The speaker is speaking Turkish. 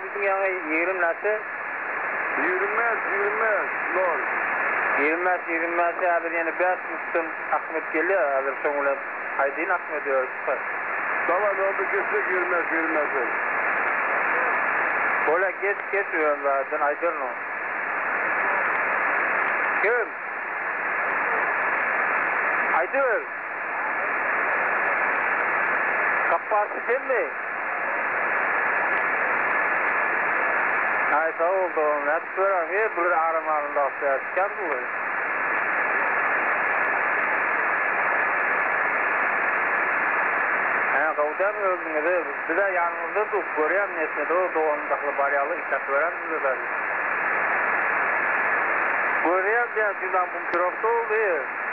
bizim yana 20 nasıl? 20 lor. 20 ya bir yani 5 müstüm Ahmet geliyor. Hazır sonuna haydin Ahmet diyor. Tamam oldu kestik 20. Ola geç diyorum zaten aydın o. Kim? Aydın. Kapası sen mi? Ay sağ oldu. Ne tutuyorum? Hep burada aramarında hastaya çıkan bu. Kavdan öldüğünde bir de yanımızda da görüyorum nesnede o doğumdaklı baryalı işlet veren bize de. Görüyorum ben şuradan bu kirofta oldu.